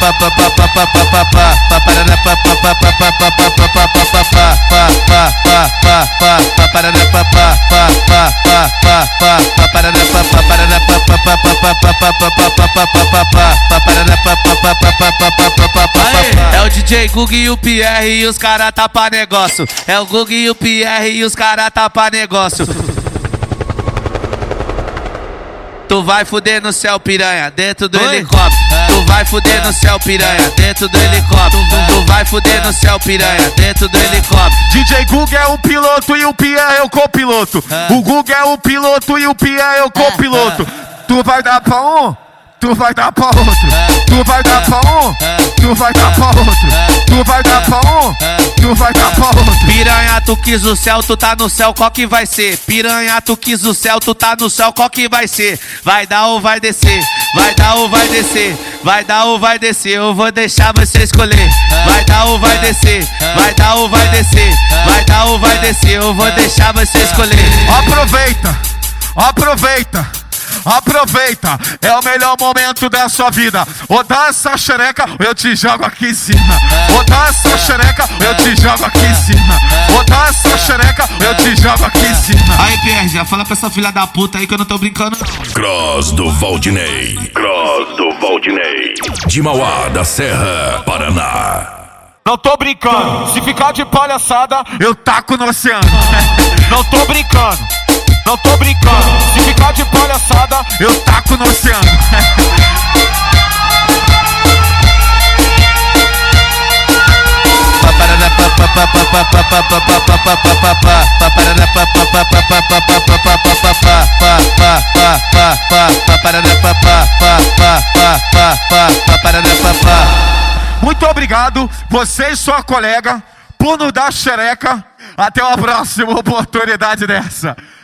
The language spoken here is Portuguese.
É o DJ Gug e o Pierre e os cara tá pra negócio. É o Gug e o Pierre e os cara tá pra negócio. Tu vai fuder no céu, piranha, dentro do helicóptero. Tu vai fuder no céu, piranha, dentro do helicóptero. Tu vai fuder no céu, piranha, dentro do helicóptero. DJ Gug é o piloto e o Pierre é o copiloto. O Gug é o piloto e o Pierre é o copiloto. Tu vai dar pra um, tu vai dar pra outro. Tu vai dar pra um, tu vai dar pra outro. Tu vai dar pra um, tu vai dar pra outro. Piranha, tu quis o céu, tu tá no céu, qual que vai ser? Piranha, tu quis o céu, tu tá no céu, qual que vai ser? Vai dar ou vai descer? Vai dar ou vai descer? Vai dar ou vai descer? Eu vou deixar você escolher. Vai dar ou vai descer? Vai dar ou vai descer? Vai dar ou vai descer? Eu vou deixar você escolher. Aproveita, aproveita, aproveita, é o melhor momento da sua vida. Ou dá essa xereca, ou eu te jogo aqui em cima. Ou dá essa xereca, ou eu te jogo aqui em cima. Ou dá essa xereca, ou eu te jogo aqui em cima. Aí, Pierre, já fala pra essa filha da puta aí que eu não tô brincando. Cross do Valdinei. Cross do Valdinei. De Mauá da Serra, Paraná. Não tô brincando, se ficar de palhaçada, eu taco no oceano. Não tô brincando, não tô brincando, se ficar de palhaçada, eu taco no oceano. Muito obrigado, você e sua colega, por nos dar xereca. Até uma próxima oportunidade dessa.